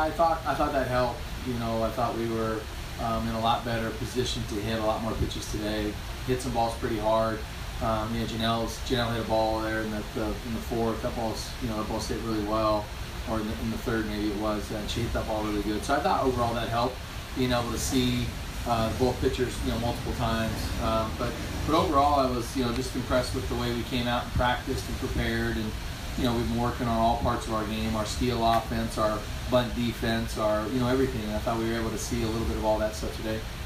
I thought that helped. You know, I thought we were in a lot better position to hit a lot more pitches today. Hit some balls pretty hard. Janelle hit a ball there in the fourth. That ball's, that ball hit really well, or in the third maybe it was, and she hit that ball really good. So I thought overall that helped, being able to see both pitchers, multiple times. But overall I was, just impressed with the way we came out and practiced and prepared, and we've been working on all parts of our game, our steal offense, our bunt defense, our everything. And I thought we were able to see a little bit of all that stuff today.